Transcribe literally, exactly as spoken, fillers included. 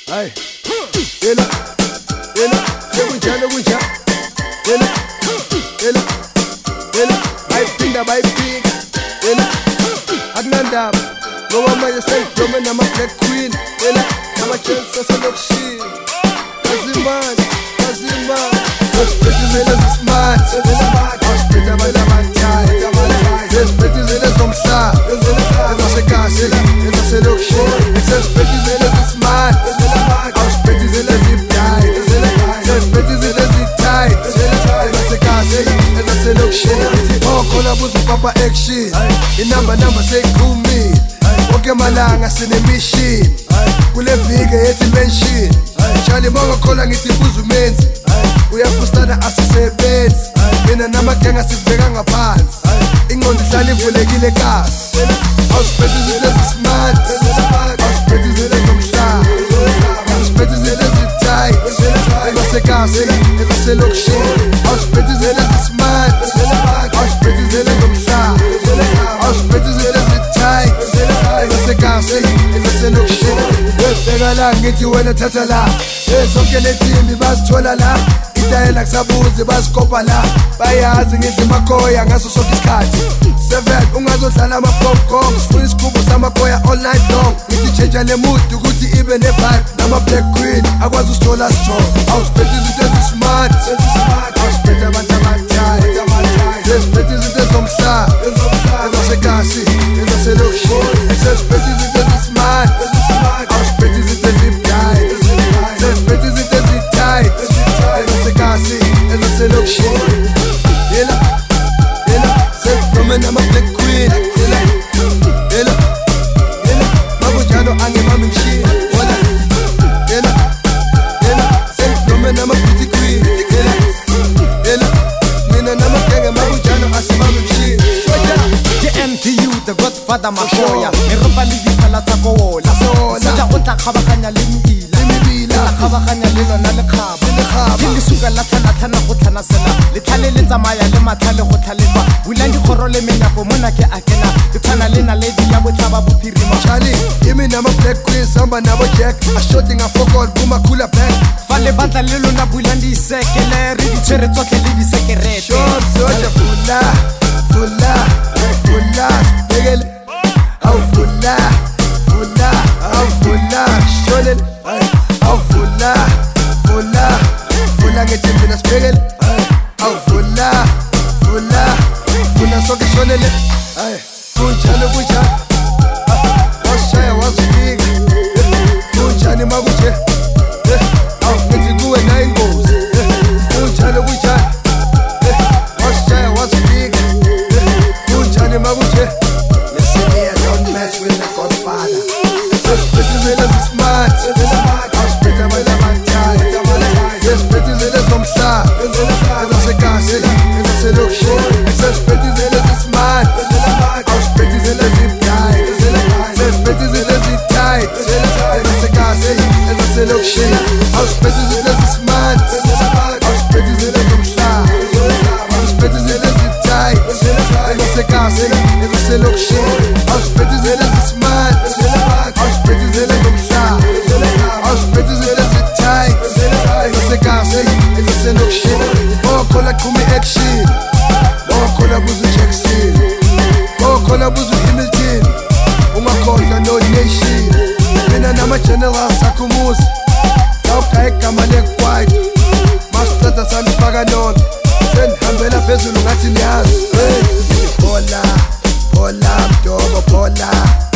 Hayi yela yela sekunjalo kunjalo yela yela yela bayiphinda bayiphinda yela akunandaba ngoba manje sengidome nama-black queen yela nama-chance aselokishini kazimani kazimani sesiphethe zisimani awusiphethe abantu abanthayi sesiphethe izele zomhlaba ezasekasi ezaselokishini sesiphethe izele zisimani awusiphethe izele zibdayi sesiphethe izele zithayi ezasekasi ezaselokishini okhona buza upapa action inamba namba seyiqhumile wonke malanga sinemishini kule vike yethi mention Charlie mongo khola ngithi buza umenzi uyafustana asisebenzi mina namagenga sibheka ngaphansi ingqondo ihlala ivulekile kasi awusiphethe izinto ezismart awusiphethe izinto ezomhlaba awusiphethe izinto ezithayi ezasekasi ezaselokishini awusiphethe izinto ezismart awusiphethe izinto ezomhlaba awusiphethe izinto ezithayi ezasekasi ezaselokishini bheka la ngithi wena thatha la zonke lethimbi bazithola la itayela kusabuzi bazikopa la bayazi ngithi makhoya ngaso sonke isikhathi seven ungazodlala ama-popcorn sifuna isigubhu samakhoya all night long ngithi tshentsha le mood ukuthi ibe ne-vibe nama-black queen akwazi usithola strong awusiphethe izinto ezismart awusiphethe abantu abanthayi sesiphethe izinto ezomhlaba ezasekasi ezaselokishini sesiphethe izinto ezismart awusiphethe izinto ezibdayi sesiphethe izinto ezithayi ezasekasi ezaselokishini yela yela sesiphume nama-black queen yela yela yela makunjalo angebambi mshini wona yela yela sesiphume nama-beauty queen yela yela mina namagenge makunjalo asibambi mshini M D U the Godfather Mahoya Meropa le diphala tsa kola Sila o tla kgabaganya le meila La kgabaganya le lona le kgaba Ke lesuka la tlhana-tlhana go tlhanasela Letlhale le tsamaya le matlhale go tlhalelwa Bulang dikgoro le menyapo mona ke a kena Ke tshwana le naledi ya botlhaba bophirima Charlie, imi nama-black queen samba nabo-jack ashoti ngafokol kumakhula back Fa le batla le lona bulang disekele Re ditshwere tsotlhe le disekerete Shop soja fula fula fula begele aw fula fula aw fula sholele aw fula fula fula ngithi mina sibhekele aw fula fula fula sonke sholele kunjalo kunjalo washaya wazifika kunjani makunje aw ngithi kuwe nayo ingozi kunjalo kunjalo washaya wazifika makunje listen here don't mess with the Godfather sesiphethe izele zismart awusiphethe abantu abanthayi sesiphethe izele zomhlaba ezasekasi ezaselokishini sesiphethe izele zismart awusiphethe izele zibdayi sesiphethe izele zithayi ezasekasi ezaselokishini awusiphethe izele zismart awusiphethe izele zomhlaba awusiphethe izele zithayi ezasekasi ezaselokishini awusiphethe izele zismart awusiphethe izele zomhlaba awusiphethe izele zithayi ezasekasi ezaselokishini okhona qhuma i-action okhona buza uJackson okhona buza uHamilton ungakhohlwa no-nation mina nama-general sakhumuzi lawugaya igama lekwaito masiceda sanifaka nona senihambela phezulu ngathi niyazi Hola, hola, mdogo, hola